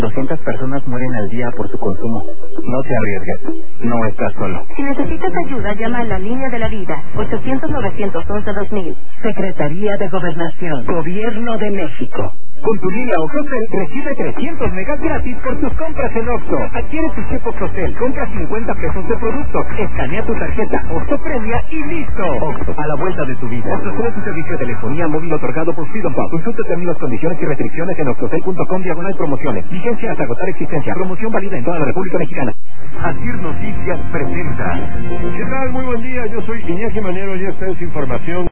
200 personas mueren al día por su consumo. No te arriesgues. No estás solo. Si necesitas ayuda, llama a la línea de la vida. 800-911-2000. Secretaría de Gobernación. Gobierno de México. Con tu línea OXXOCEL recibe 300 megas gratis por tus compras en Oxxo. Adquiere tu chip OXXOCEL, compra 50 pesos de producto, escanea tu tarjeta, Oxxo premia y listo. Oxxo, a la vuelta de tu vida. OXXOCEL es un servicio de telefonía móvil otorgado por Freedom Pop. Consulta términos, condiciones y restricciones en oxxocel.com/promociones. Vigencia hasta agotar existencia. Promoción válida en toda la República Mexicana. Asir Noticias presenta. ¿Qué tal? Muy buen día, yo soy Iñaki Manero y esta es información